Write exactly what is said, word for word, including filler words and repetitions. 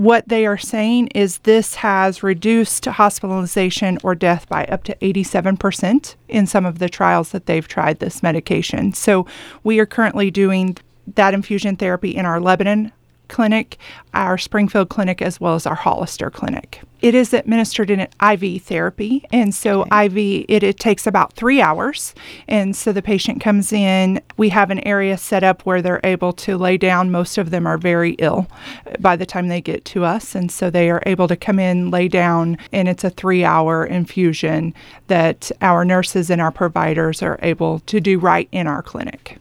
What they are saying is this has reduced hospitalization or death by up to eighty-seven percent in some of the trials that they've tried this medication. So we are currently doing that infusion therapy in our Lebanon clinic, our Springfield clinic, as well as our Hollister clinic. It is administered in an I V therapy, and so okay. I V, it, it takes about three hours, and so the patient comes in. We have an area set up where they're able to lay down. Most of them are very ill by the time they get to us, and so they are able to come in, lay down, and it's a three-hour infusion that our nurses and our providers are able to do right in our clinic.